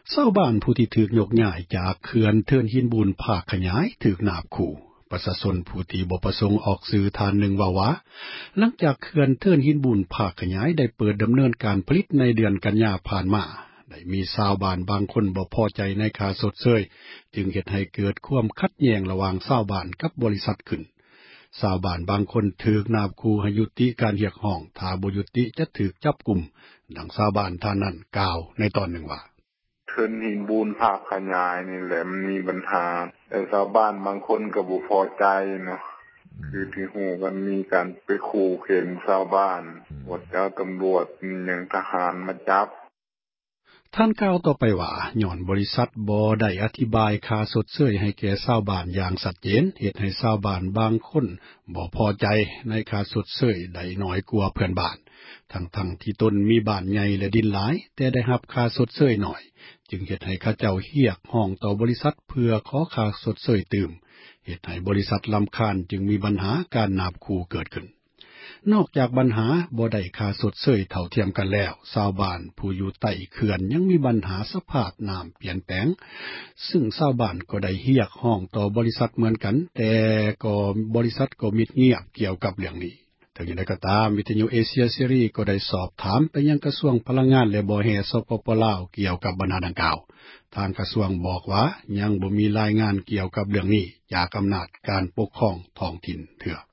ชาวบ้านผู้ที่ถูกยกย้ายจากเขื่อนเทินหินบูนภาคขยายถูกนาบขู่ประชาชนผู้ที่บ่ประสงค์ออกสื่อทานหนึ่งว่าหลังจากเขื่อนเทินหินบูนภาคขยายได้เปิดดำเนินการผลิตในเดือนกันยายนผ่านมาได้มีชาวบ้านบางคนบ่พอใจในค่าชดเชยจึงเฮ็ดให้เกิดความขัดแย้งระหว่างชาวบ้านกับบริษัทขึ้นชาวบ้านบางคนถูกนาบขู่ให้ยุติการเรียกร้องถ้าบ่ยุติจะถูกจับกุมดังชาวบ้านท่านนั้นกล่าวในตอนหนึ่งว่าเทินหินบูนภาคขยายนี่แหละมันมีปัญหาแต่ชาวบ้านบางคนก็บ่พอใจเนาะคือที่ฮู้กันมีการไปขู่เข็นชาวบ้านว่าจะเอาตำรวจหยังทหารมาจับท่านกล่าวต่อไปว่าย้อนบริษัทบ่ได้อธิบายค่าชดเชยให้แก่ชาวบ้านอย่างชัดเจนเฮ็ดให้ชาวบ้านบางคนบ่พอใจในค่าชดเชยได้น้อยกว่าเพื่อนบ้านทั้งที่ตนมีบ้านใหญ่และดินหลายแต่ได้รับค่าชดเชยน้อยจึงเฮ็ดให้เขาเจ้าเรียกร้องต่อบริษัทเพื่อขอค่าชดเชยตื่มเฮ็ดให้บริษัทรำคาญจึงมีปัญหาการนาบคู่เกิดขึ้นนอกจากปัญหาบ่ได้ค่าชดเชยเท่าเทียมกันแล้วชาวบ้านผู้อยู่ใต้เขื่อนยังมีปัญหาสภาพน้ำเปลี่ยนแปลงซึ่งชาวบ้านก็ได้เรียกร้องต่อบริษัทเหมือนกันแต่ก็บริษัทก็มิดเงียบเกี่ยวกับเรื่องนี้ถึงอย่างไรก็ตามวิทยุเอเชียซีรีส์ก็ได้สอบถามไปยังกระทรวงพลังงานและบ่อแห่สปปลาวเกี่ยวกับปัญหาดังกล่าวทางกระทรวงบอกว่ายังบ่มีรายงานเกี่ยวกับเรื่องนี้จากอำนาจการปกครองท้องถิ่นเถื่อ